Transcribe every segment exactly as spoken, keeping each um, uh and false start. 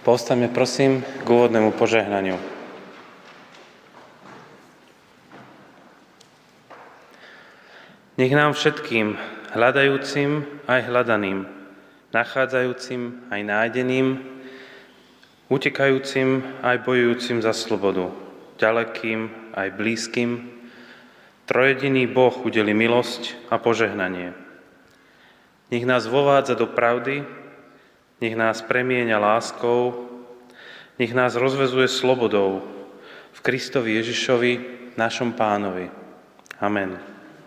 Povstaňme prosím k úvodnému požehnaniu. Nech nám všetkým, hľadajúcim aj hľadaným, nachádzajúcim aj nájdeným, utekajúcim aj bojujúcim za slobodu, ďalekým aj blízkym, trojjediný Boh udeli milosť a požehnanie. Nech nás vovádza do pravdy, nech nás premieňa láskou, nech nás rozvezuje slobodou v Kristovi Ježišovi, našom Pánovi. Amen.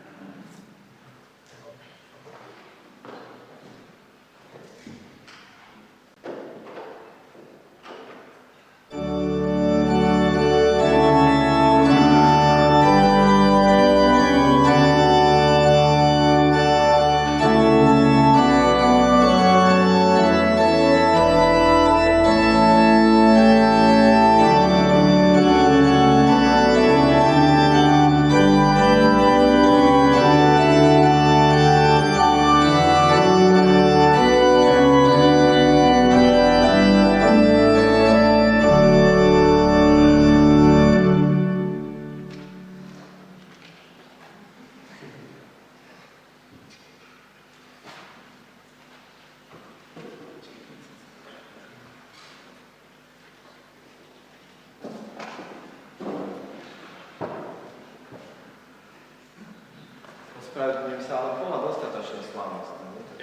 Ospravedlňujem sa, ale bola dostatočne slávnostná.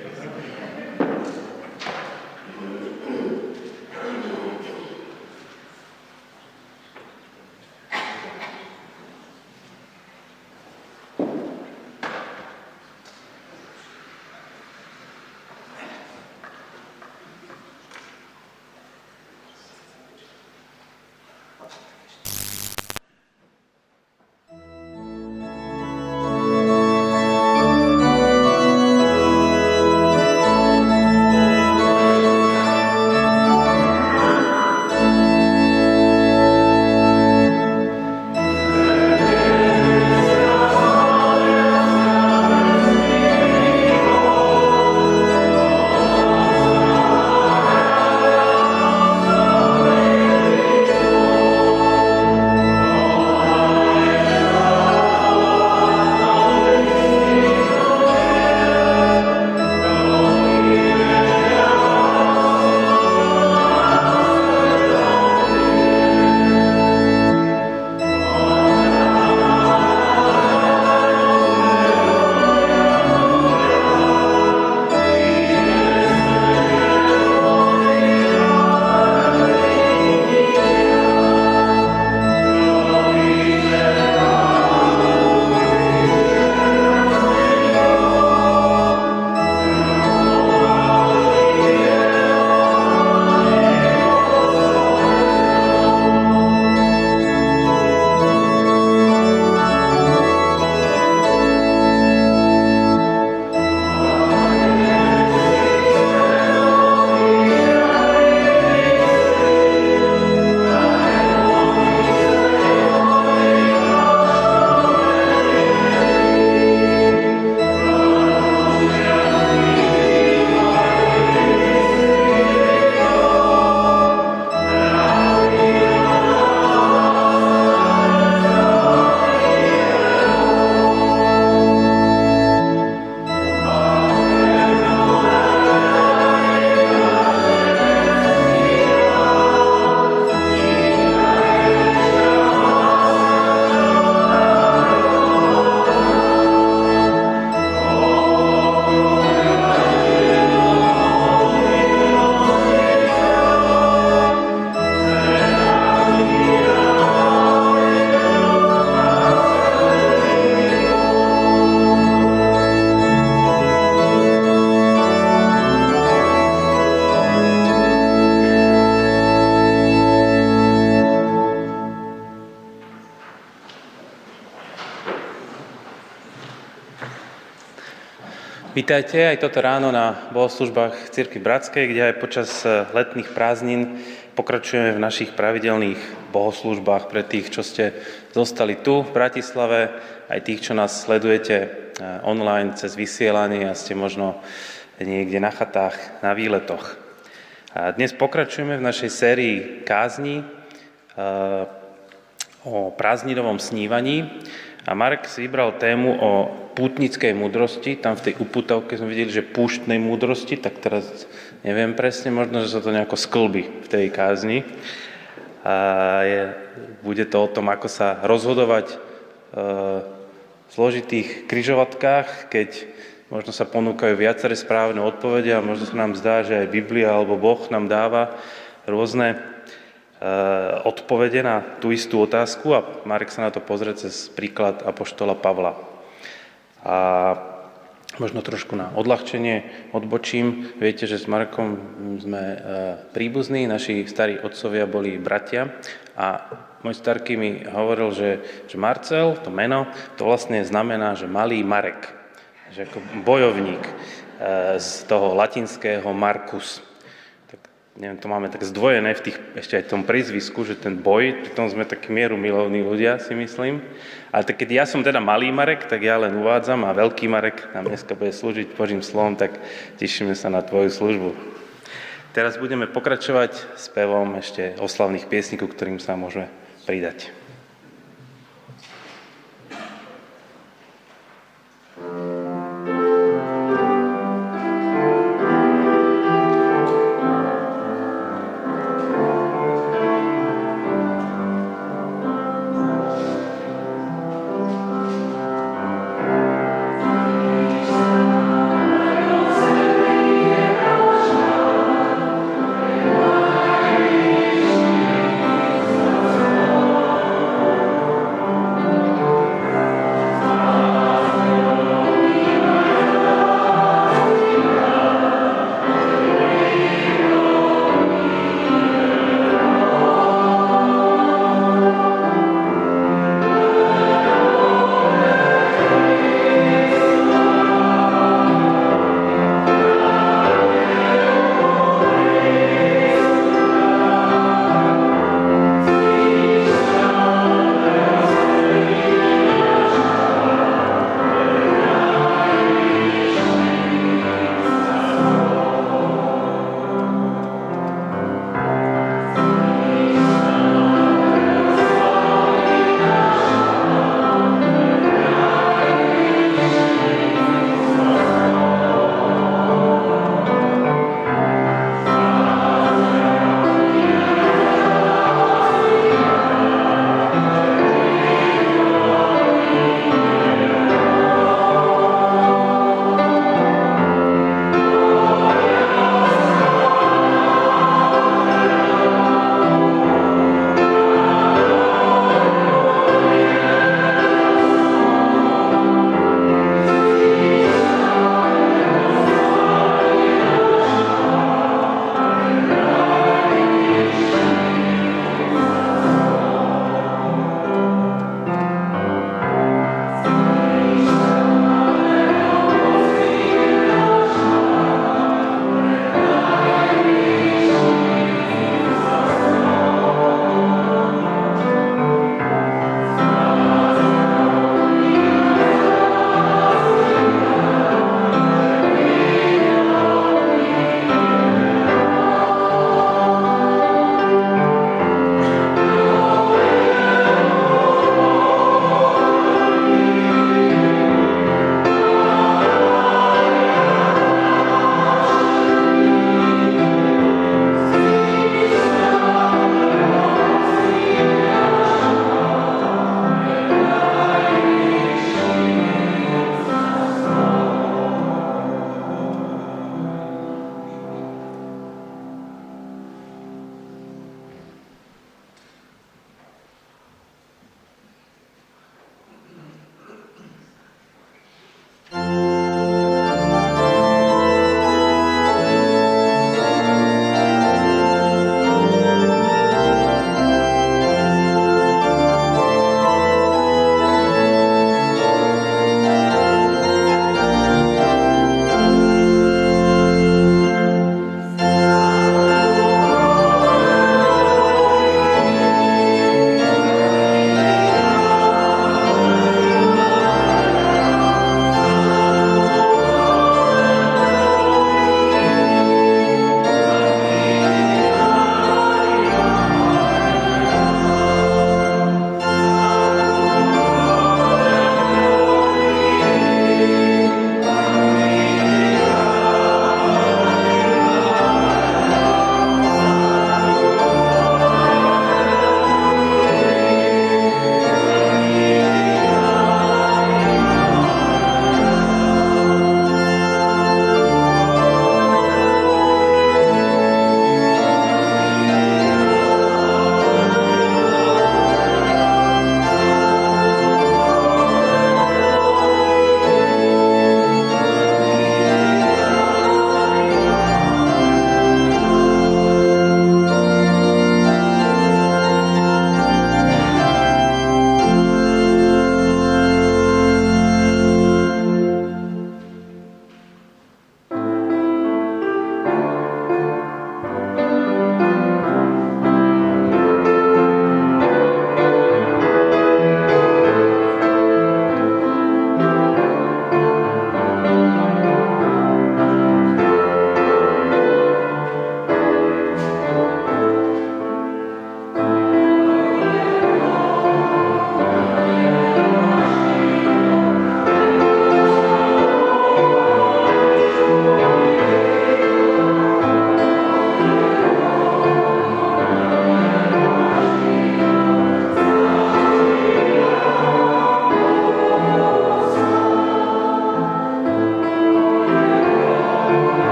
Vítajte aj toto ráno na bohoslužbách Cirkvi Bratskej, kde aj počas letných prázdnin pokračujeme v našich pravidelných bohoslužbách pre tých, čo ste zostali tu v Bratislave, aj tých, čo nás sledujete online cez vysielanie a ste možno niekde na chatách, na výletoch. A dnes pokračujeme v našej sérii kázni o prázdninovom snívaní a Marek si vybral tému o pútnickej múdrosti. Tam v tej upútavke sme videli, že púštnej múdrosti, tak teraz neviem presne, možno, že sa to nejako sklbí v tej kázni. A je, bude to o tom, ako sa rozhodovať e, v zložitých križovatkách, keď možno sa ponúkajú viaceré správne odpovede a možno sa nám zdá, že aj Biblia alebo Boh nám dáva rôzne e, odpovede na tú istú otázku a Marek sa na to pozrie cez príklad apoštola Pavla. A možno trošku na odľahčenie odbočím. Viete, že s Markom sme e, príbuzní, naši starí otcovia boli bratia a môj starký mi hovoril, že, že Marcel, to meno, to vlastne znamená, že malý Marek. Že ako bojovník e, z toho latinského Marcus. Tak, neviem, to máme tak zdvojené v tých, ešte aj v tom prízvisku, že ten boj, pritom sme takí mierumilovní ľudia, si myslím. Ale tak keď ja som teda malý Marek, tak ja len uvádzam a veľký Marek nám dneska bude slúžiť Božím slovom, tak tešíme sa na tvoju službu. Teraz budeme pokračovať spevom ešte oslavných piesní, ku ktorým sa môžeme pridať. Thank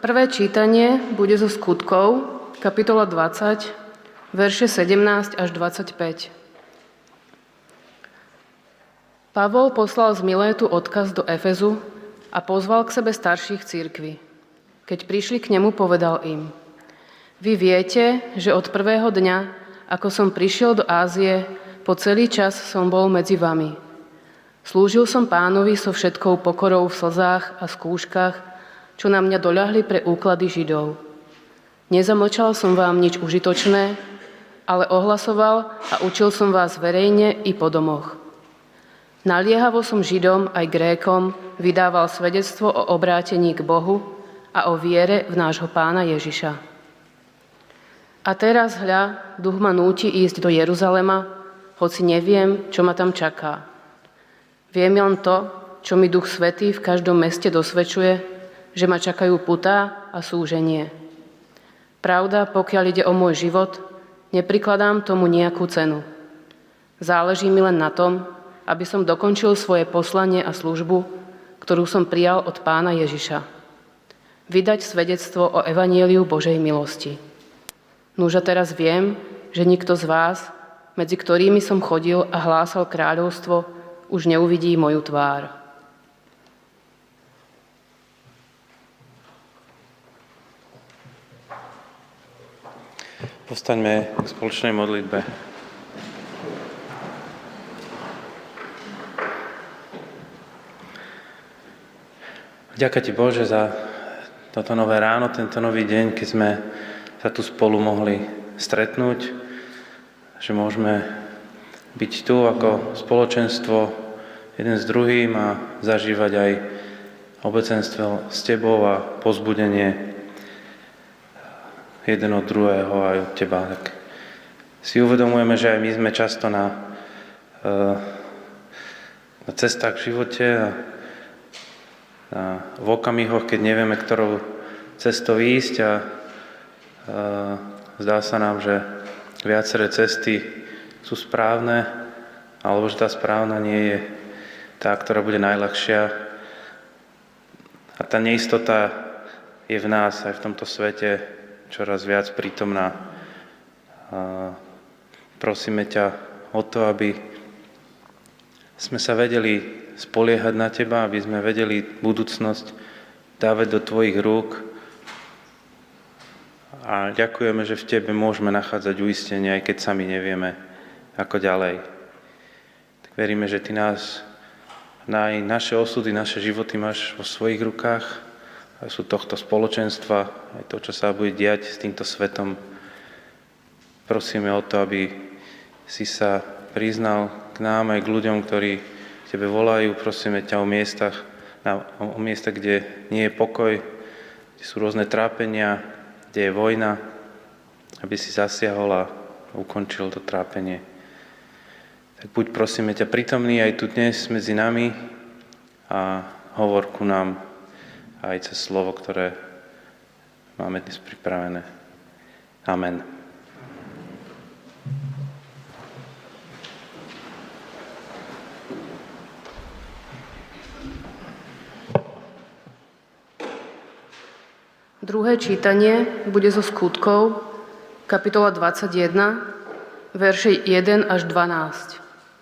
Prvé čítanie bude zo Skutkov, kapitola dvadsať, verše sedemnásť až dvadsaťpäť. Pavol poslal z Milétu odkaz do Efezu a pozval k sebe starších cirkví. Keď prišli k nemu, povedal im: Vy viete, že od prvého dňa, ako som prišiel do Ázie, po celý čas som bol medzi vami. Slúžil som Pánovi so všetkou pokorou v slzách a skúškach, čo na mňa doľahli pre úklady Židov. Nezamlčal som vám nič užitočné, ale ohlasoval a učil som vás verejne i po domoch. Naliehavo som Židom aj Grékom vydával svedectvo o obrátení k Bohu a o viere v nášho Pána Ježiša. A teraz, hľa, duch ma núti ísť do Jeruzalema, hoci neviem, čo ma tam čaká. Viem len to, čo mi Duch Svätý v každom meste dosvedčuje, že ma čakajú putá a súženie. Pravda, pokiaľ ide o môj život, neprikladám tomu nejakú cenu. Záleží mi len na tom, aby som dokončil svoje poslanie a službu, ktorú som prijal od Pána Ježiša. Vydať svedectvo o evanjeliu Božej milosti. Nuž a teraz viem, že nikto z vás, medzi ktorými som chodil a hlásal kráľovstvo, už neuvidí moju tvár. Povstaňme k spoločnej modlitbe. Ďakujem Ti, Bože, za toto nové ráno, tento nový deň, keď sme sa tu spolu mohli stretnúť, že môžeme byť tu ako spoločenstvo jeden s druhým a zažívať aj obecenstvo s Tebou a povzbudenie jeden od druhého aj od Teba. Tak si uvedomujeme, že aj my sme často na, na cestách v živote a na, v okamihoch, keď nevieme, ktorou cestou ísť a, a zdá sa nám, že viaceré cesty sú správne, alebo že tá správna nie je tá, ktorá bude najľahšia. A tá neistota je v nás aj v tomto svete čoraz viac prítomná. A prosíme ťa o to, aby sme sa vedeli spoliehať na Teba, aby sme vedeli budúcnosť dávať do Tvojich rúk. A ďakujeme, že v Tebe môžeme nachádzať uistenie, aj keď sami nevieme, ako ďalej. Tak veríme, že Ty nás, aj naše osudy, naše životy máš vo svojich rukách, aj sú tohto spoločenstva, aj to, čo sa bude diať s týmto svetom. Prosíme o to, aby si sa priznal k nám aj k ľuďom, ktorí Tebe volajú. Prosíme ťa o miestach, na, o miestach, kde nie je pokoj, kde sú rôzne trápenia, kde je vojna, aby si zasiahol a ukončil to trápenie. Tak buď, prosíme ťa, prítomný aj tu dnes medzi nami a hovor ku nám aj cez slovo, ktoré máme dnes pripravené. Amen. Druhé čítanie bude zo Skutkov, kapitola dvadsaťjeden, verše jeden až dvanásť.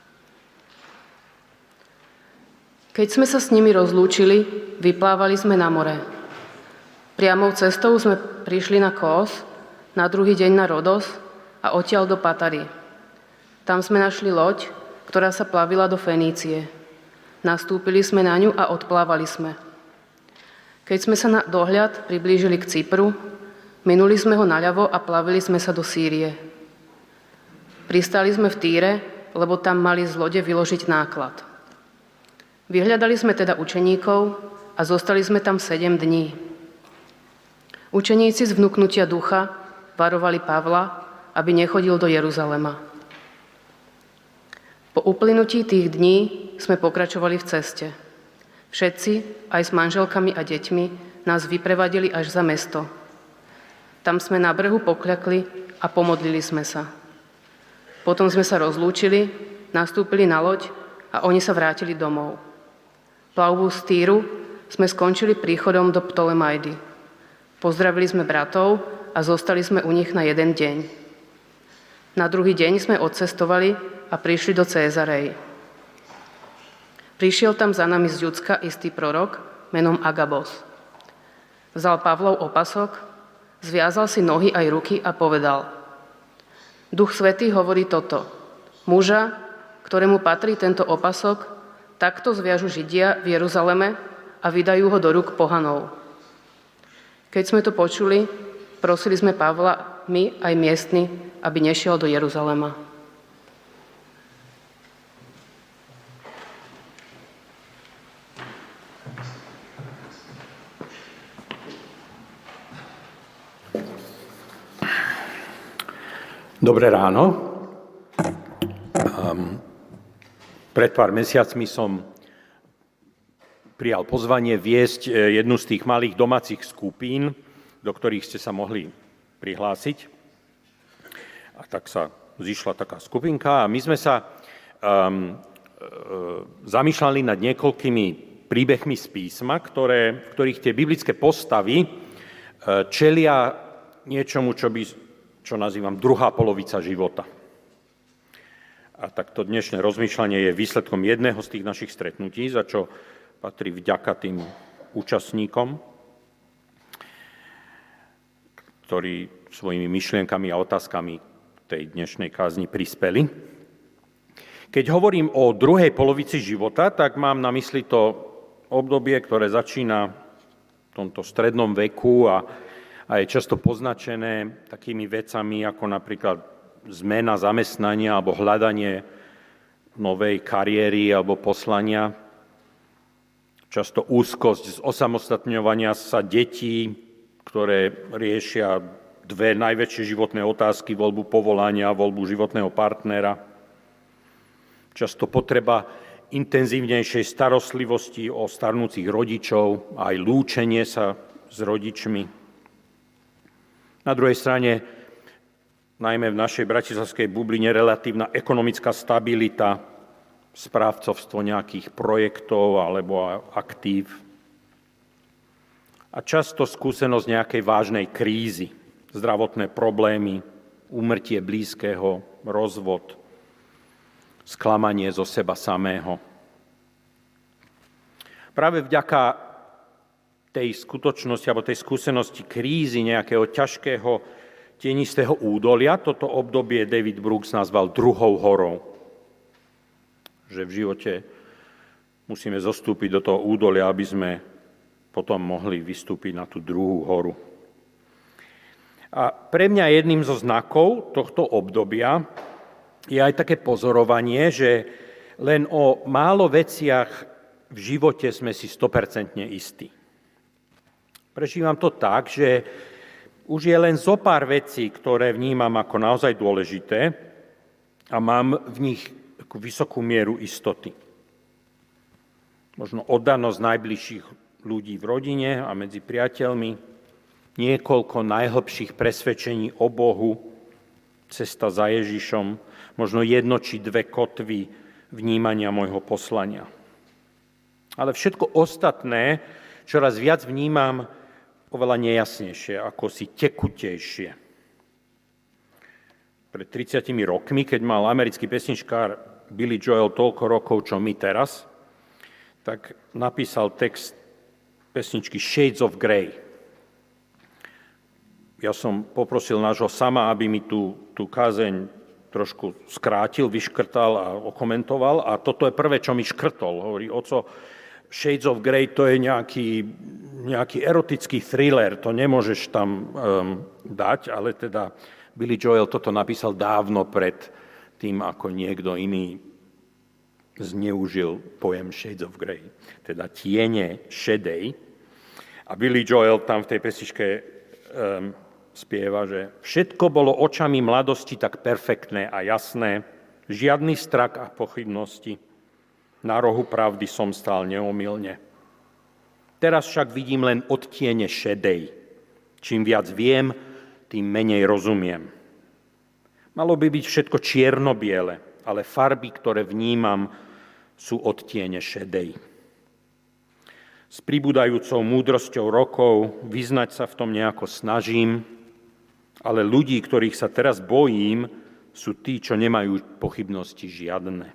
Keď sme sa s nimi rozlúčili, vyplávali sme na more. Priamou cestou sme prišli na Kós, na druhý deň na Rodos a odtiaľ do Patary. Tam sme našli loď, ktorá sa plavila do Fenície. Nastúpili sme na ňu a odplávali sme. Keď sme sa na dohľad priblížili k Cypru, minuli sme ho naľavo a plavili sme sa do Sýrie. Pristali sme v Týre, lebo tam mali z lode vyložiť náklad. Vyhľadali sme teda učeníkov a zostali sme tam sedem dní. Učeníci z vnuknutia ducha varovali Pavla, aby nechodil do Jeruzalema. Po uplynutí tých dní sme pokračovali v ceste. Všetci, aj s manželkami a deťmi, nás vyprevadili až za mesto. Tam sme na brehu pokľakli a pomodlili sme sa. Potom sme sa rozlúčili, nastúpili na loď a oni sa vrátili domov. Plavbu z Týru sme skončili príchodom do Ptolemajdy. Pozdravili sme bratov a zostali sme u nich na jeden deň. Na druhý deň sme odcestovali a prišli do Cézarei. Prišiel tam za nami z Judska istý prorok menom Agabos. Vzal Pavlov opasok, zviazal si nohy aj ruky a povedal: Duch Svätý hovorí toto. Muža, ktorému patrí tento opasok, takto zviažu Židia v Jeruzaleme a vydajú ho do rúk pohanov. Keď sme to počuli, prosili sme Pavla, my aj miestni, aby nešiel do Jeruzalema. Dobré ráno. Um, pred pár mesiacmi som prijal pozvanie viesť jednu z tých malých domácich skupín, do ktorých ste sa mohli prihlásiť. A tak sa zišla taká skupinka a my sme sa um, zamýšľali nad niekoľkými príbehmi z písma, ktoré, v ktorých tie biblické postavy čelia niečomu, čo by čo nazývam druhá polovica života. A takto dnešné rozmýšľanie je výsledkom jedného z tých našich stretnutí, za čo patrí vďaka tým účastníkom, ktorí svojimi myšlienkami a otázkami tej dnešnej kázni prispeli. Keď hovorím o druhej polovici života, tak mám na mysli to obdobie, ktoré začína v tomto strednom veku a a je často poznačené takými vecami ako napríklad zmena zamestnania alebo hľadanie novej kariéry alebo poslania. Často úzkosť z osamostatňovania sa detí, ktoré riešia dve najväčšie životné otázky, voľbu povolania a voľbu životného partnera. Často potreba intenzívnejšej starostlivosti o starnúcich rodičov, aj lúčenie sa s rodičmi. Na druhej strane, najmä v našej bratislavskej bubline, relatívna ekonomická stabilita, správcovstvo nejakých projektov alebo aktív a často skúsenosť nejakej vážnej krízy, zdravotné problémy, úmrtie blízkeho, rozvod, sklamanie zo seba samého. Práve vďaka tej skutočnosti alebo tej skúsenosti krízy, nejakého ťažkého tienistého údolia, toto obdobie David Brooks nazval druhou horou. Že v živote musíme zostúpiť do toho údolia, aby sme potom mohli vystúpiť na tú druhú horu. A pre mňa jedným zo znakov tohto obdobia je aj také pozorovanie, že len o málo veciach v živote sme si sto percent istí. Prežívam to tak, že už je len zo pár vecí, ktoré vnímam ako naozaj dôležité a mám v nich takú vysokú mieru istoty. Možno oddanosť najbližších ľudí v rodine a medzi priateľmi, niekoľko najhlbších presvedčení o Bohu, cesta za Ježišom, možno jedno či dve kotvy vnímania môjho poslania. Ale všetko ostatné čoraz viac vnímam oveľa nejasnejšie, ako si tekutejšie. Pred tridsiatimi rokmi, keď mal americký pesničkár Billy Joel toľko rokov, čo my teraz, tak napísal text pesničky Shades of Grey. Ja som poprosil nášho sama, aby mi tú, tú kázeň trošku skrátil, vyškrtal a okomentoval. A toto je prvé, čo mi škrtol. Hovorí, oco, Shades of Grey to je nejaký, nejaký erotický thriller, to nemôžeš tam um, dať, ale teda Billy Joel toto napísal dávno pred tým, ako niekto iný zneužil pojem Shades of Grey, teda tiene šedej. A Billy Joel tam v tej pesničke um, spieva, že všetko bolo očami mladosti tak perfektné a jasné, žiadny strach a pochybnosti. Na rohu pravdy som stál neomylne. Teraz však vidím len odtiene šedej. Čím viac viem, tým menej rozumiem. Malo by byť všetko čierno-biele, ale farby, ktoré vnímam, sú odtiene šedej. s pribúdajúcou múdrosťou rokov, vyznať sa v tom nejako snažím, ale ľudí, ktorých sa teraz bojím, sú tí, čo nemajú pochybnosti žiadne.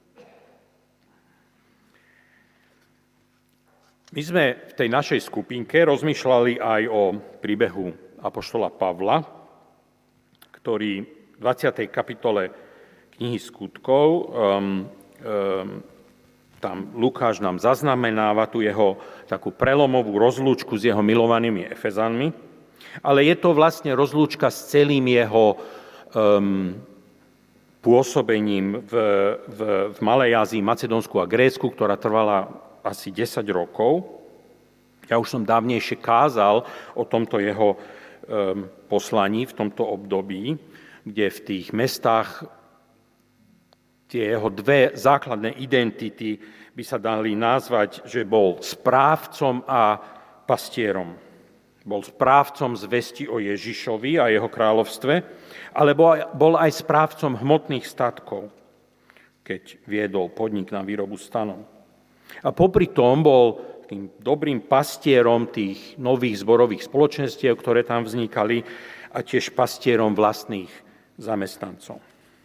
My sme v tej našej skupinke rozmýšľali aj o príbehu apoštola Pavla, ktorý v dvadsiatej kapitole knihy Skutkov, um, um, tam Lukáš nám zaznamenáva tu jeho takú prelomovú rozlúčku s jeho milovanými Efezanmi, ale je to vlastne rozlúčka s celým jeho um, pôsobením v, v, v Malej Ázii, Macedónsku a Grécku, ktorá trvala asi desať rokov. Ja už som dávnejšie kázal o tomto jeho um, poslaní v tomto období, kde v tých mestách tie jeho dve základné identity by sa dali nazvať, že bol správcom a pastierom. Bol správcom zvesti o Ježišovi a jeho kráľovstve, ale bol aj správcom hmotných statkov, keď viedol podnik na výrobu stanov. A popri tom bol tým dobrým pastierom tých nových zborových spoločenstiev, ktoré tam vznikali, a tiež pastierom vlastných zamestnancov.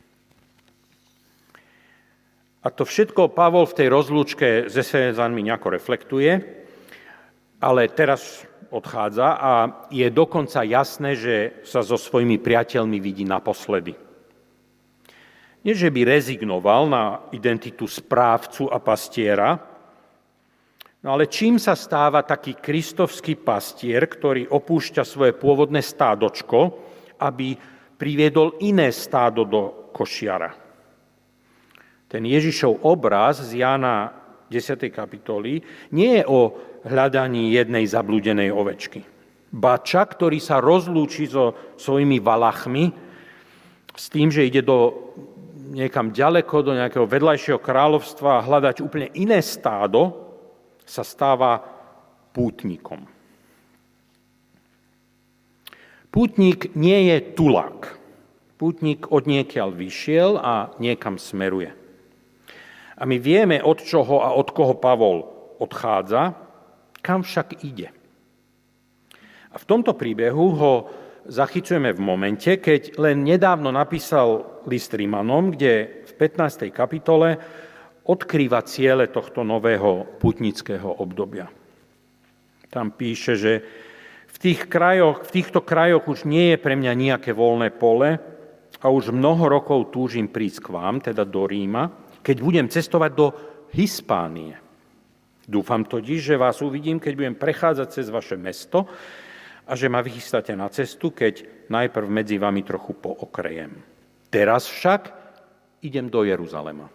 A to všetko Pavol v tej rozlúčke s Efezanmi nejako reflektuje, ale teraz odchádza a je dokonca jasné, že sa so svojimi priateľmi vidí naposledy. Nie, že by rezignoval na identitu správcu a pastiera, no ale čím sa stáva taký kristovský pastier, ktorý opúšťa svoje pôvodné stádočko, aby priviedol iné stádo do košiara. Ten Ježišov obraz z Jána desiatej kapitoly nie je o hľadaní jednej zablúdenej ovečky. Bača, ktorý sa rozlúči so svojimi valachmi s tým, že ide do niekam ďaleko, do nejakého vedľajšieho kráľovstva a hľadať úplne iné stádo, sa stáva pútnikom. Pútnik nie je tulák. Pútnik odniekiaľ vyšiel a niekam smeruje. A my vieme, od čoho a od koho Pavol odchádza, kam však ide. A v tomto príbehu ho zachycujeme v momente, keď len nedávno napísal list Rimanom, kde v pätnástej kapitole odkrýva ciele tohto nového putnického obdobia. Tam píše, že v, tých krajoch, v týchto krajoch už nie je pre mňa nejaké voľné pole a už mnoho rokov túžim prísť k vám, teda do Ríma, keď budem cestovať do Hispánie. Dúfam totiž, že vás uvidím, keď budem prechádzať cez vaše mesto a že ma vychystáte na cestu, keď najprv medzi vami trochu pookrejem. Teraz však idem do Jeruzalema.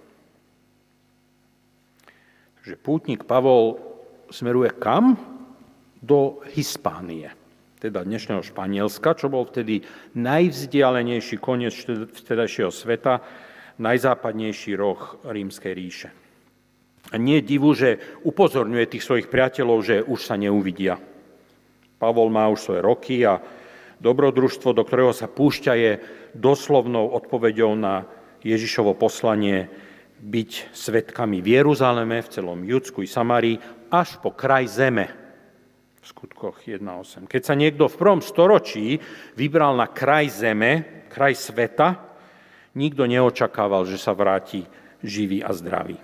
Takže pútnik Pavol smeruje kam? Do Hispánie, teda dnešného Španielska, čo bol vtedy najvzdialenejší koniec vtedajšieho sveta, najzápadnejší roh Rímskej ríše. A nie je divu, že upozorňuje tých svojich priateľov, že už sa neuvidia. Pavol má už svoje roky a dobrodružstvo, do ktorého sa púšťa, je doslovnou odpoveďou na Ježišovo poslanie byť svedkami v Jeruzaleme, v celom Judsku i Samárii, až po kraj zeme. V skutkoch jedna osem. Keď sa niekto v prvom storočí vybral na kraj zeme, kraj sveta, nikto neočakával, že sa vráti živý a zdravý.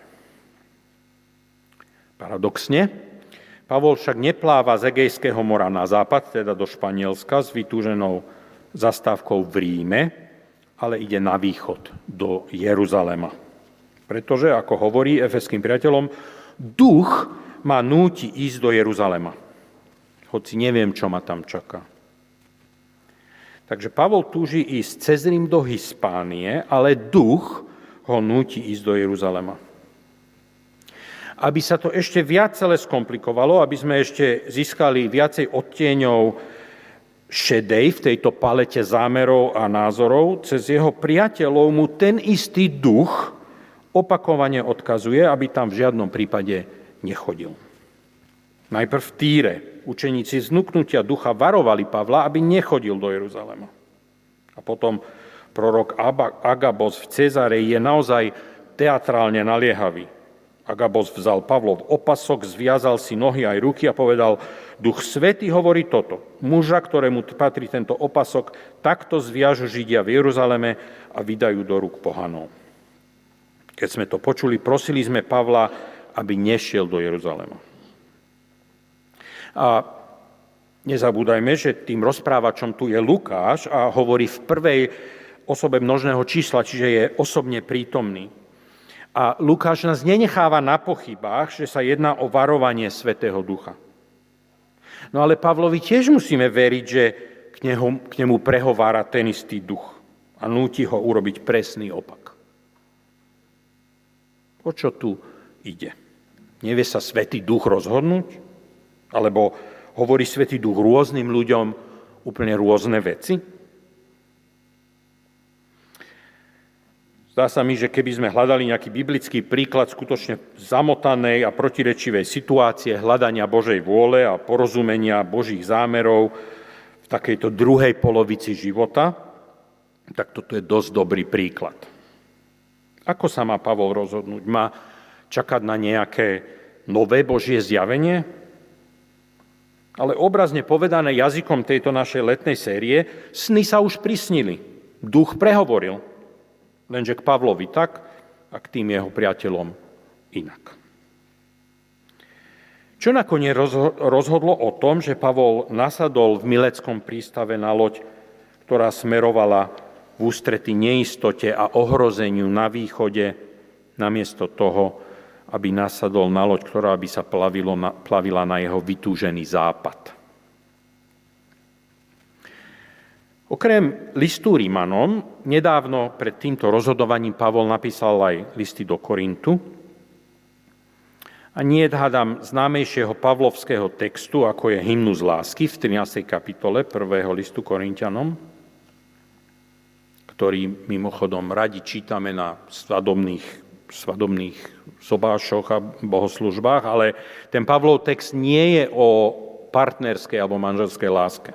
Paradoxne, Pavol však nepláva z Egejského mora na západ, teda do Španielska, s vytúženou zastávkou v Ríme, ale ide na východ, do Jeruzalema. Pretože, ako hovorí efeským priateľom, duch ma núti ísť do Jeruzalema. Hoci neviem, čo ma tam čaká. Takže Pavol túži ísť cez Rím do Hispánie, ale duch ho núti ísť do Jeruzalema. Aby sa to ešte viac celé skomplikovalo, aby sme ešte získali viacej odtieňov šedej v tejto palete zámerov a názorov, cez jeho priateľov mu ten istý duch opakovane odkazuje, aby tam v žiadnom prípade nechodil. Najprv v Týre učeníci z vnuknutia ducha varovali Pavla, aby nechodil do Jeruzalema. A potom prorok Agabos v Cezareji je naozaj teatrálne naliehavý. Agabos vzal Pavlov opasok, zviazal si nohy aj ruky a povedal, Duch Svätý hovorí toto. Muža, ktorému patrí tento opasok, takto zviažu Židia v Jeruzaleme a vydajú do rúk pohanov. Keď sme to počuli, prosili sme Pavla, aby nešiel do Jeruzalema. A nezabúdajme, že tým rozprávačom tu je Lukáš a hovorí v prvej osobe množného čísla, čiže je osobne prítomný. A Lukáš nás nenecháva na pochybách, že sa jedná o varovanie Svätého Ducha. No ale Pavlovi tiež musíme veriť, že k nemu, k nemu prehovára ten istý duch a núti ho urobiť presný opak. O čo tu ide? Nevie sa Svätý Duch rozhodnúť? Alebo hovorí Svätý Duch rôznym ľuďom úplne rôzne veci? Zdá sa mi, že keby sme hľadali nejaký biblický príklad skutočne zamotanej a protirečivej situácie hľadania Božej vôle a porozumenia Božích zámerov v takejto druhej polovici života, tak toto je dosť dobrý príklad. Ako sa má Pavol rozhodnúť? Má čakať na nejaké nové Božie zjavenie? Ale obrazne povedané jazykom tejto našej letnej série, sny sa už prisnili. Duch prehovoril. Lenže k Pavlovi tak a k tým jeho priateľom inak. Čo nakoniec rozhodlo o tom, že Pavol nasadol v Mileckom prístave na loď, ktorá smerovala v ústrety neistote a ohrozeniu na východe, namiesto toho, aby nasadol na loď, ktorá by sa plavilo na, plavila na jeho vytúžený západ. Okrem listu Rímanom, nedávno pred týmto rozhodovaním Pavol napísal aj listy do Korintu. A nie hádam známejšieho pavlovského textu, ako je Hymnus lásky v trinástej kapitole prvého listu Korinťanom, ktorý mimochodom radi čítame na svadobných, svadobných sobášoch a bohoslužbách, ale ten Pavlov text nie je o partnerskej alebo manželskej láske.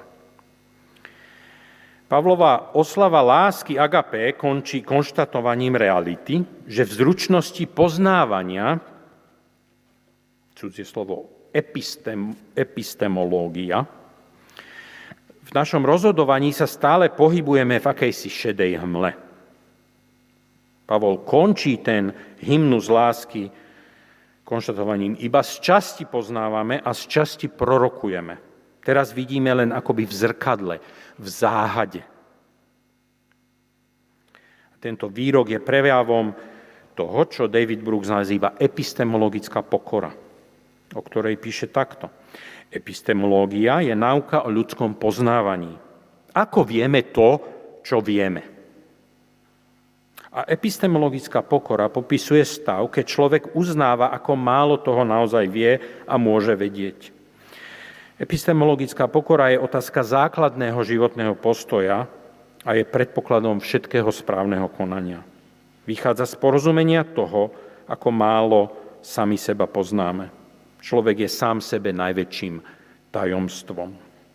Pavlova oslava lásky agapé končí konštatovaním reality, že v zručnosti poznávania, cudzie slovo epistem, epistemológia, v našom rozhodovaní sa stále pohybujeme v akejsi šedej hmle. Pavol končí ten hymnus lásky konštatovaním, iba z časti poznávame a z časti prorokujeme. Teraz vidíme len akoby v zrkadle, v záhade. Tento výrok je prejavom toho, čo David Brooks nazýva epistemologická pokora, o ktorej píše takto. Epistemológia je náuka o ľudskom poznávaní. Ako vieme to, čo vieme? A epistemologická pokora popisuje stav, keď človek uznáva, ako málo toho naozaj vie a môže vedieť. Epistemologická pokora je otázka základného životného postoja a je predpokladom všetkého správneho konania. Vychádza z porozumenia toho, ako málo sami seba poznáme. Človek je sám sebe najväčším tajomstvom.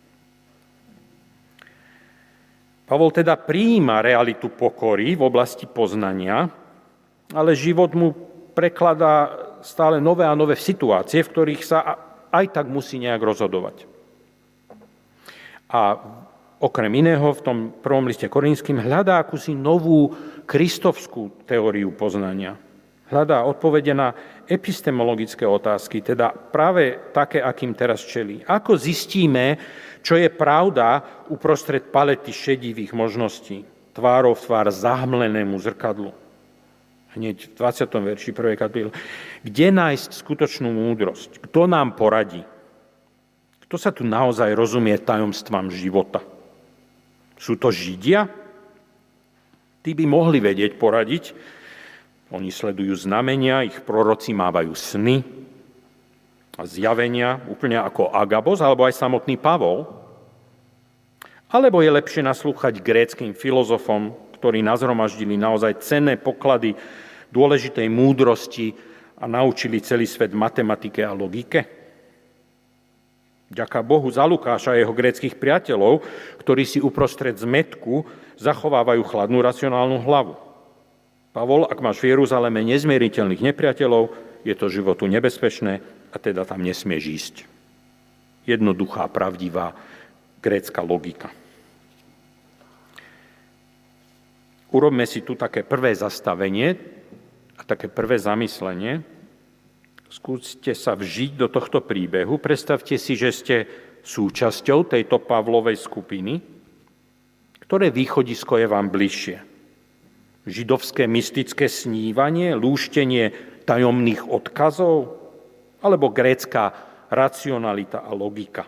Pavol teda prijíma realitu pokory v oblasti poznania, ale život mu prekladá stále nové a nové situácie, v ktorých sa aj tak musí nejak rozhodovať. A okrem iného v tom prvom liste Korinským hľadá akúsi novú kristovskú teóriu poznania. Hľadá odpovede na epistemologické otázky, teda práve také, akým teraz čelí. Ako zistíme, čo je pravda uprostred palety šedivých možností, tvárov v tvár zahmlenému zrkadlu. Hneď v dvadsiatom verši prvej kapitoly. Kde nájsť skutočnú múdrosť? Kto nám poradí? Kto sa tu naozaj rozumie tajomstvám života? Sú to Židia? Tí by mohli vedieť poradiť. Oni sledujú znamenia, ich proroci mávajú sny a zjavenia, úplne ako Agabos, alebo aj samotný Pavol. Alebo je lepšie naslúchať gréckym filozofom, ktorí nazhromaždili naozaj cenné poklady dôležitej múdrosti a naučili celý svet matematike a logike? Ďaká Bohu za Lukáša a jeho gréckych priateľov, ktorí si uprostred zmätku zachovávajú chladnú racionálnu hlavu. Pavol, ak máš v Jeruzaleme nezmieriteľných nepriateľov, je to životu nebezpečné a teda tam nesmieš ísť. Jednoduchá, pravdivá grécka logika. Urobme si tu také prvé zastavenie a také prvé zamyslenie. Skúste sa vžiť do tohto príbehu. Predstavte si, že ste súčasťou tejto Pavlovej skupiny. Ktoré východisko je vám bližšie? Židovské mystické snívanie, lúštenie tajomných odkazov, alebo grécka racionalita a logika?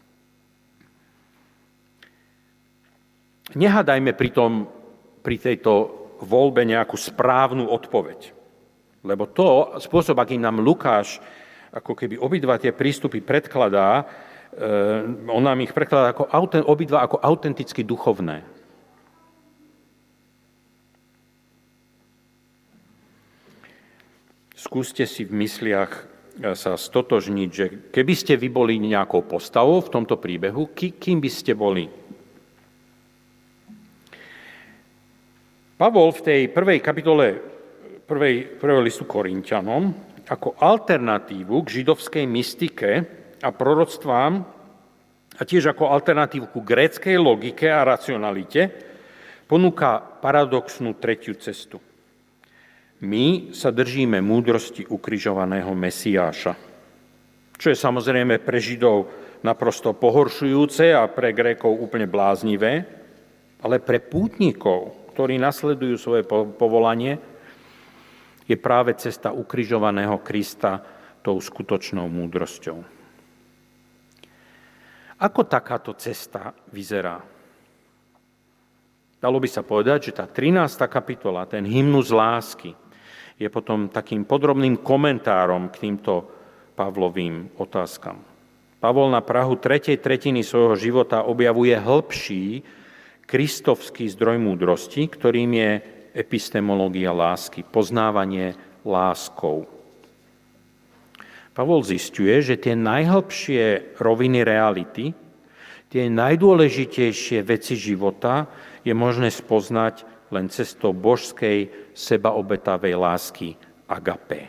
Nehádajme pri, tom, pri tejto voľbe nejakú správnu odpoveď, lebo to spôsob, akým nám Lukáš ako keby obidva tie prístupy predkladá, on nám ich prekladá ako, obidva ako autenticky duchovné. Skúste si v mysliach sa stotožniť, že keby ste vy boli nejakou postavou v tomto príbehu, kým by ste boli? Pavol v tej prvej kapitole prvej, prvého listu Korinťanom ako alternatívu k židovskej mystike a proroctvám a tiež ako alternatívu ku gréckej logike a racionalite ponúka paradoxnú tretiu cestu. My sa držíme múdrosti ukrižovaného Mesiáša, čo je samozrejme pre Židov naprosto pohoršujúce a pre Grékov úplne bláznivé, ale pre pútnikov, ktorí nasledujú svoje povolanie, je práve cesta ukrižovaného Krista tou skutočnou múdrosťou. Ako takáto cesta vyzerá? Dalo by sa povedať, že tá trinásta kapitola, ten hymnus lásky, je potom takým podrobným komentárom k týmto Pavlovým otázkam. Pavol na prahu tretej tretiny svojho života objavuje hĺbší kristovský zdroj múdrosti, ktorým je epistemológia lásky, poznávanie láskou. Pavol zisťuje, že tie najhlbšie roviny reality, tie najdôležitejšie veci života je možné spoznať len cestou božskej sebaobetavej lásky agapé.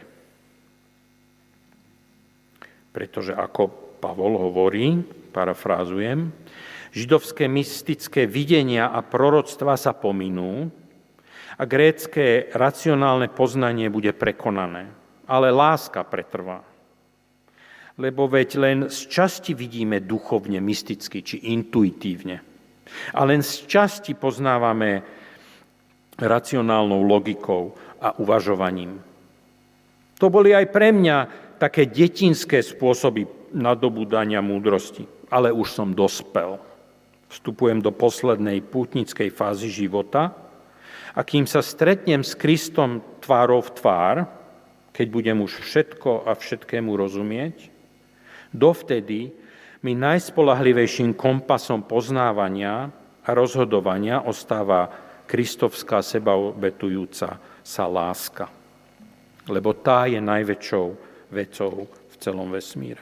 Pretože ako Pavol hovorí, parafrázujem, židovské mystické videnia a proroctvá sa pominú a grécke racionálne poznanie bude prekonané, ale láska pretrvá. Lebo veď len z časti vidíme duchovne, mysticky či intuitívne. A len z časti poznávame racionálnou logikou a uvažovaním. To boli aj pre mňa také detinské spôsoby nadobúdania múdrosti, ale už som dospel. Vstupujem do poslednej pútnickej fázy života a kým sa stretnem s Kristom tvárou v tvár, keď budem už všetko a všetkému rozumieť, dovtedy mi najspoľahlivejším kompasom poznávania a rozhodovania ostáva kristovská sebaobetujúca sa láska, lebo tá je najväčšou vecou v celom vesmíre.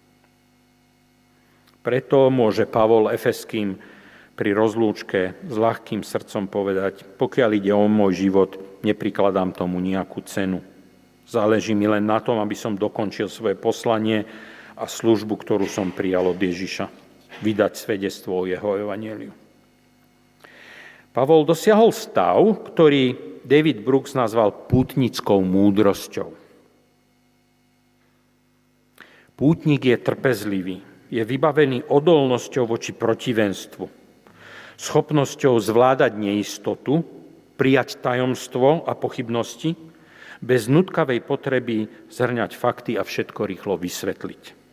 Preto môže Pavol Efeským pri rozlúčke s ľahkým srdcom povedať, pokiaľ ide o môj život, neprikladám tomu nejakú cenu. Záleží mi len na tom, aby som dokončil svoje poslanie a službu, ktorú som prijal od Ježiša, vydať svedectvo o jeho evanjeliu. Pavol dosiahol stav, ktorý David Brooks nazval pútnickou múdrosťou. Pútnik je trpezlivý, je vybavený odolnosťou voči protivenstvu, schopnosťou zvládať neistotu, prijať tajomstvo a pochybnosti, bez nutkavej potreby zhrňať fakty a všetko rýchlo vysvetliť.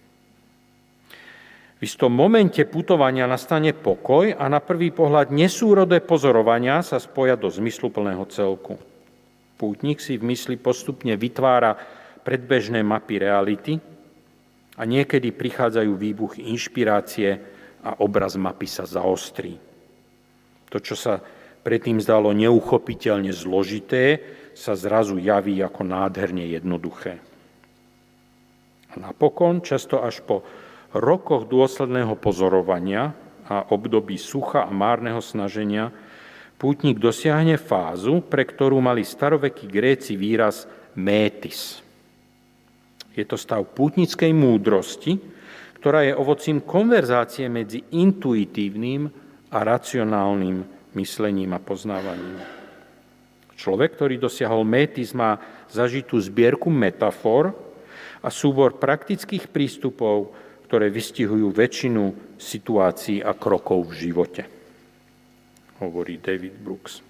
V istom momente putovania nastane pokoj a na prvý pohľad nesúrodé pozorovania sa spoja do zmysluplného celku. Pútnik si v mysli postupne vytvára predbežné mapy reality a niekedy prichádzajú výbuchy inšpirácie a obraz mapy sa zaostrí. To, čo sa predtým zdalo neuchopiteľne zložité, sa zrazu javí ako nádherne jednoduché. A napokon, často až po rokoch dôsledného pozorovania a období sucha a márneho snaženia, pútnik dosiahne fázu, pre ktorú mali starovekí Gréci výraz métis. Je to stav pútnickej múdrosti, ktorá je ovocím konverzácie medzi intuitívnym a racionálnym myslením a poznávaním. Človek, ktorý dosiahol métis, má zažitú zbierku metafor a súbor praktických prístupov, ktoré vystihujú väčšinu situácií a krokov v živote, hovorí David Brooks.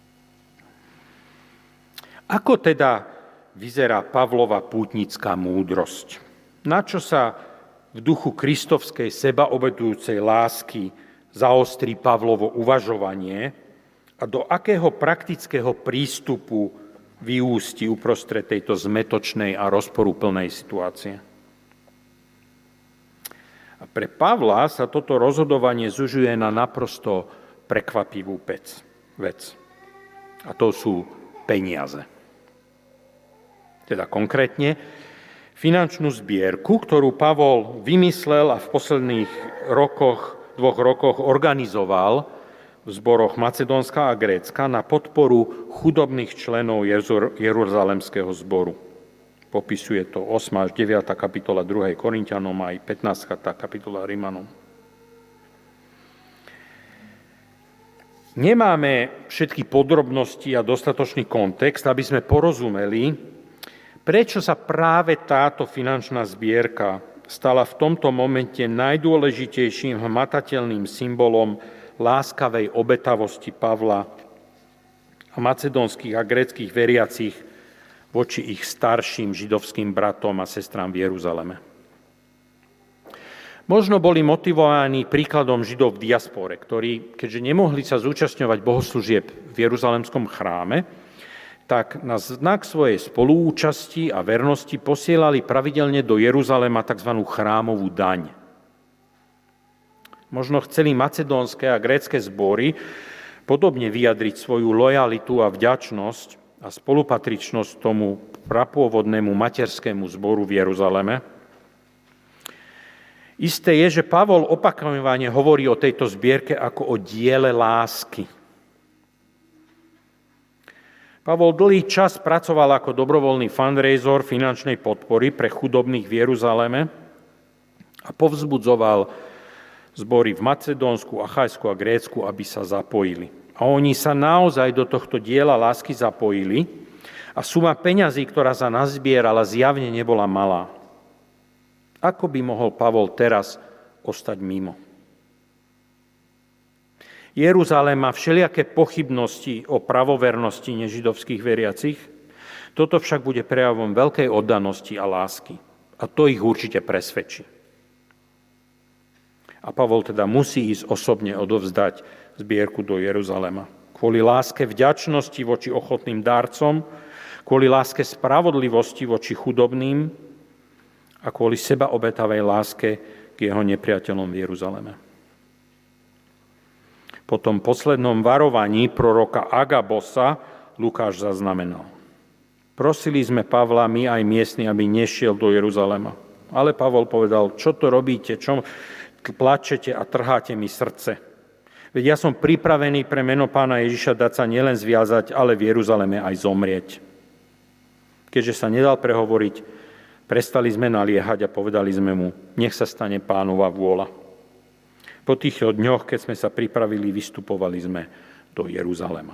Ako teda vyzerá Pavlova pútnická múdrosť? Na čo sa v duchu kristovskej sebaobetujúcej lásky zaostrí Pavlovo uvažovanie a do akého praktického prístupu vyústi uprostred tejto zmetočnej a rozporúplnej situácie? A pre Pavla sa toto rozhodovanie zužuje na naprosto prekvapivú vec. A to sú peniaze. Teda konkrétne finančnú zbierku, ktorú Pavol vymyslel a v posledných rokoch, dvoch rokoch organizoval v zboroch Macedónska a Grécka na podporu chudobných členov Jeruzalemského zboru. Popisuje to ôsma až deviata kapitola druhej Korinťanom a aj pätnásta kapitola Rimanom. Nemáme všetky podrobnosti a dostatočný kontext, aby sme porozumeli, prečo sa práve táto finančná zbierka stala v tomto momente najdôležitejším hmatateľným symbolom láskavej obetavosti Pavla a macedónskych a gréckych veriacich voči ich starším židovským bratom a sestrám v Jeruzaleme. Možno boli motivovaní príkladom Židov v diaspore, ktorí, keďže nemohli sa zúčastňovať bohoslúžieb v Jeruzalemskom chráme, tak na znak svojej spoluúčasti a vernosti posielali pravidelne do Jeruzalema tzv. Chrámovú daň. Možno chceli macedónske a grécke zbory podobne vyjadriť svoju lojalitu a vďačnosť a spolupatričnosť tomu prapôvodnému materskému zboru v Jeruzaleme. Isté je, že Pavol opakovane hovorí o tejto zbierke ako o diele lásky. Pavol dlhý čas pracoval ako dobrovoľný fundraiser finančnej podpory pre chudobných v Jeruzaleme a povzbudzoval zbory v Macedónsku, Achajsku a Grécku, aby sa zapojili. A oni sa naozaj do tohto diela lásky zapojili a suma peňazí, ktorá sa nazbierala, zjavne nebola malá. Ako by mohol Pavol teraz ostať mimo? Jeruzalém má všelijaké pochybnosti o pravovernosti nežidovských veriacich, toto však bude prejavom veľkej oddanosti a lásky. A to ich určite presvedčí. A Pavol teda musí ísť osobne odovzdať zbierku do Jeruzalema. Kvôli láske vďačnosti voči ochotným darcom, kvôli láske spravodlivosti voči chudobným a kvôli seba obetavej láske k jeho nepriateľom v Jeruzaleme. Po tom poslednom varovaní proroka Agabosa Lukáš zaznamenal: prosili sme Pavla, my aj miestni, aby nešiel do Jeruzalema. Ale Pavol povedal: čo to robíte, čo plačete a trháte mi srdce? Veď ja som pripravený pre meno Pána Ježiša dať sa nielen zviazať, ale v Jeruzaleme aj zomrieť. Keďže sa nedal prehovoriť, prestali sme naliehať a povedali sme mu: nech sa stane Pánova vôľa. Po týchto dňoch, keď sme sa pripravili, vystupovali sme do Jeruzalema.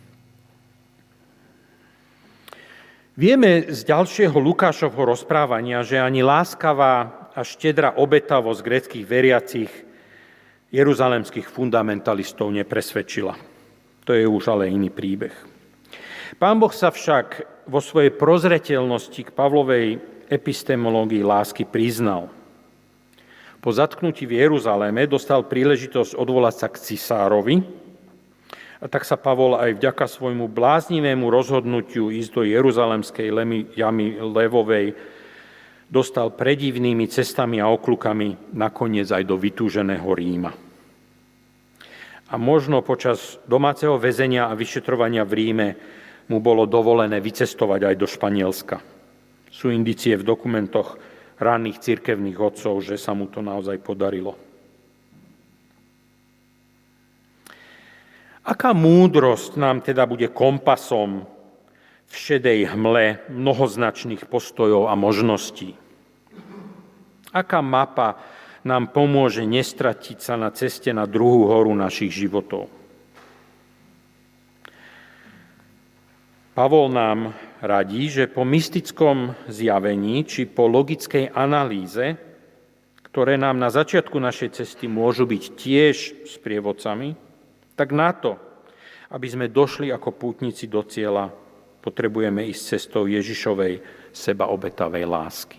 Vieme z ďalšieho Lukášovho rozprávania, že ani láskavá a štedrá obetavosť gréckych veriacich jeruzalemských fundamentalistov nepresvedčila. To je už ale iný príbeh. Pán Boh sa však vo svojej prozreteľnosti k Pavlovej epistemológii lásky priznal. Po zatknutí v Jeruzaleme dostal príležitosť odvolať sa k cisárovi, a tak sa Pavol aj vďaka svojmu bláznivému rozhodnutiu ísť do jeruzalemskej jamy Levovej dostal predivnými cestami a oklukami nakoniec aj do vytúženého Ríma. A možno počas domáceho väzenia a vyšetrovania v Ríme mu bolo dovolené vycestovať aj do Španielska. Sú indície v dokumentoch ranných cirkevných otcov, že sa mu to naozaj podarilo. Aká múdrosť nám teda bude kompasom v v šedej hmle mnohoznačných postojov a možností. Aká mapa nám pomôže nestratiť sa na ceste na druhú horu našich životov? Pavol nám radí, že po mystickom zjavení či po logickej analýze, ktoré nám na začiatku našej cesty môžu byť tiež sprievodcami, tak na to, aby sme došli ako pútnici do cieľa, potrebujeme ísť cestou Ježišovej sebaobetavej lásky.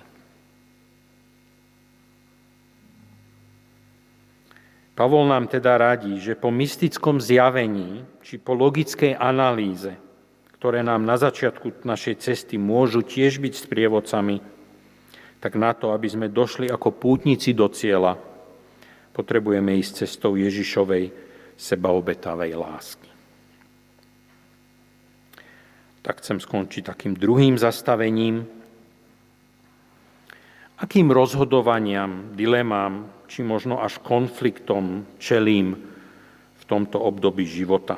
Pavol nám teda radí, že po mystickom zjavení či po logickej analýze, ktoré nám na začiatku našej cesty môžu tiež byť sprievodcami, tak na to, aby sme došli ako pútnici do cieľa, potrebujeme ísť cestou Ježišovej sebaobetavej lásky. Tak chcem skončiť takým druhým zastavením. Akým rozhodovaniam, dilemám, či možno až konfliktom čelím v tomto období života?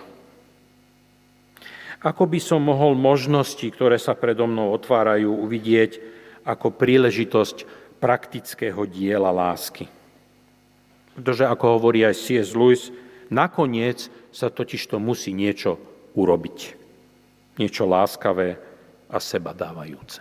Ako by som mohol možnosti, ktoré sa predo mnou otvárajú, uvidieť ako príležitosť praktického diela lásky? Pretože, ako hovorí aj C S Lewis, nakoniec sa totižto musí niečo urobiť. Niečo láskavé a sebadávajúce.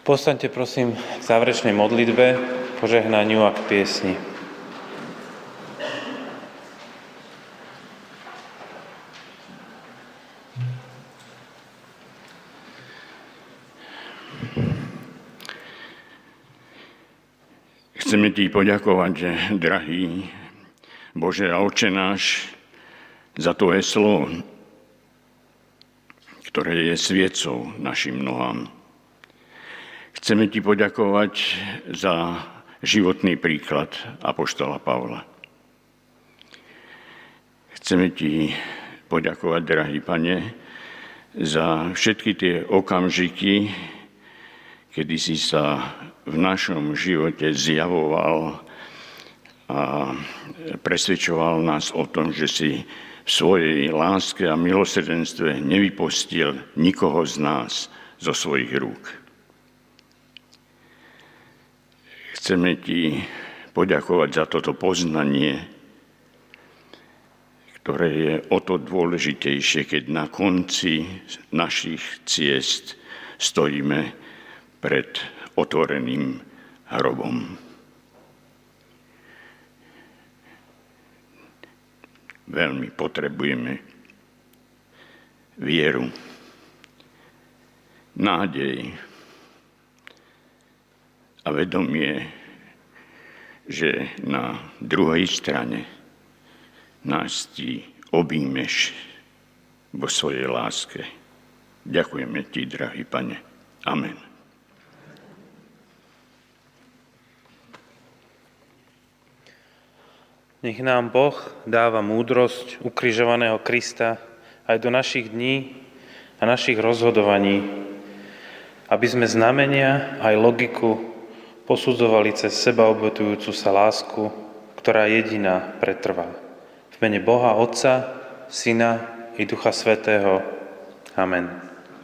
Postaňte prosím k záverečnej modlitbe, požehnaniu a k piesni. Chceme ti poďakovať, drahý Bože a Otče náš, za tvoje slovo, ktoré je sviecou našim nohám. Chceme ti poďakovať za životný príklad apoštola Pavla. Chceme ti poďakovať, drahý Pane, za všetky tie okamžiky, kedy si sa v našom živote zjavoval a presvedčoval nás o tom, že si v svojej láske a milosrdenstve nevypustil nikoho z nás zo svojich rúk. Chceme ti poďakovať za toto poznanie, ktoré je o to dôležitejšie, keď na konci našich ciest stojíme pred otvoreným hrobom. Veľmi potrebujeme vieru, nádej a vedomie, že na druhej strane nás ty objímeš vo svojej láske. Ďakujeme ti, drahý Pane. Amen. Nech nám Boh dáva múdrosť ukrižovaného Krista aj do našich dní a našich rozhodovaní, aby sme znamenia aj logiku posudzovali cez seba obetujúcu sa lásku, ktorá jediná pretrvá. V mene Boha Otca, Syna i Ducha Svätého. Amen.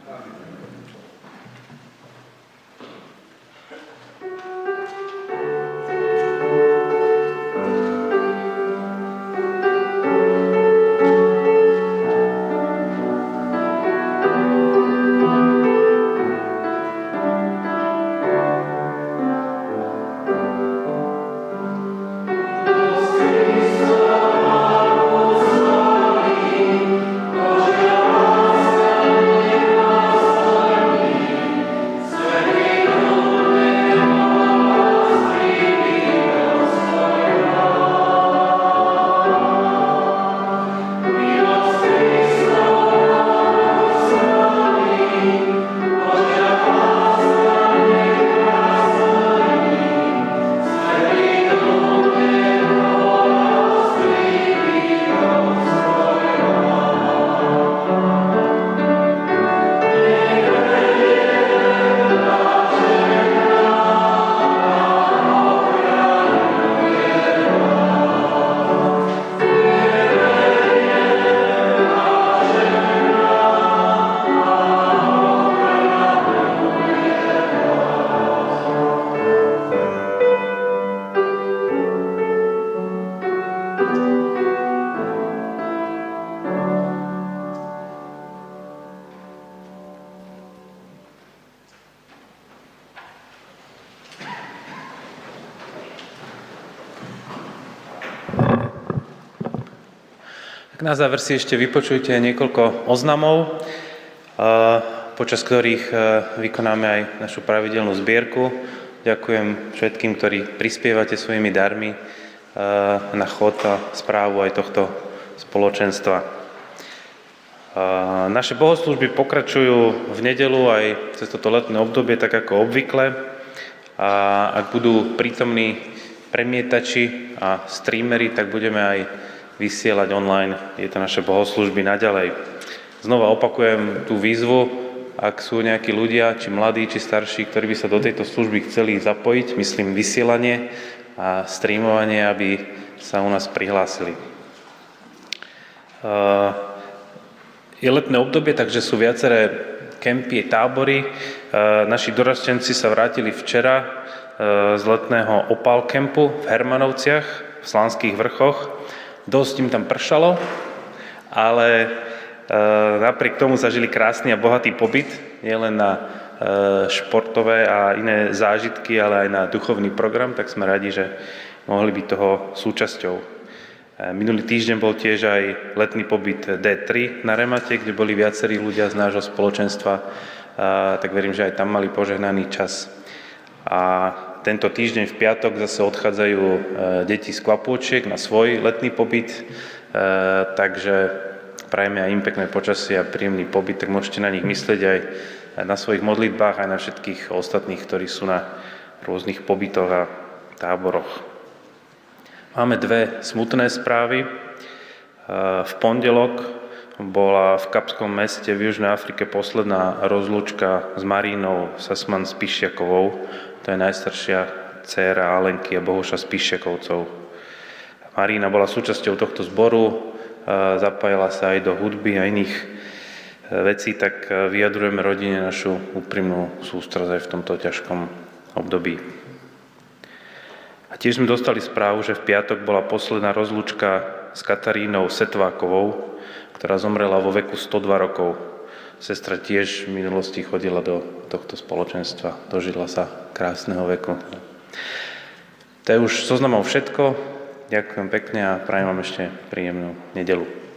Na záver si ešte vypočujte niekoľko oznamov, počas ktorých vykonáme aj našu pravidelnú zbierku. Ďakujem všetkým, ktorí prispievate svojimi darmi na chod a správu aj tohto spoločenstva. Naše bohoslúžby pokračujú v nedeľu aj cez toto letné obdobie, tak ako obvykle. A ak budú prítomní premietači a streamery, tak budeme aj vysielať online tieto naše bohoslúžby naďalej. Znova opakujem tú výzvu, ak sú nejakí ľudia, či mladí, či starší, ktorí by sa do tejto služby chceli zapojiť, myslím vysielanie a streamovanie, aby sa u nás prihlásili. Je letné obdobie, takže sú viaceré kempy, tábory. Naši dorastenci sa vrátili včera z letného Opal kempu v Hermanovciach, v Slánskych vrchoch. Dosť im tam pršalo, ale e, napriek tomu zažili krásny a bohatý pobyt, nielen na športové a iné zážitky, ale aj na duchovný program, tak sme radi, že mohli byť toho súčasťou. Minulý týždeň bol tiež aj letný pobyt dé tri na Remate, kde boli viacerí ľudia z nášho spoločenstva, tak verím, že aj tam mali požehnaný čas. A tento týždeň v piatok zase odchádzajú deti z Kvapôčiek na svoj letný pobyt, takže prajeme aj im pekné počasie a príjemný pobyt, tak môžete na nich myslieť aj na svojich modlitbách, aj na všetkých ostatných, ktorí sú na rôznych pobytoch a táboroch. Máme dve smutné správy. V pondelok bola v Kapskom meste v Južnej Afrike posledná rozlúčka s Marínou Sasman Spišiakovou. To je najstaršia dcéra Alenky a Bohuša Spišiakovcov. Marína bola súčasťou tohto zboru, zapájala sa aj do hudby a iných vecí, tak vyjadrujeme rodine našu úprimnú sústrasť aj v tomto ťažkom období. A tiež sme dostali správu, že v piatok bola posledná rozlúčka s Katarínou Setvákovou, ktorá zomrela vo veku sto dva rokov. Sestra tiež v minulosti chodila do tohto spoločenstva, dožila sa krásneho veku. To je už zoznamom všetko. Ďakujem pekne a prajem vám ešte príjemnú nedeľu.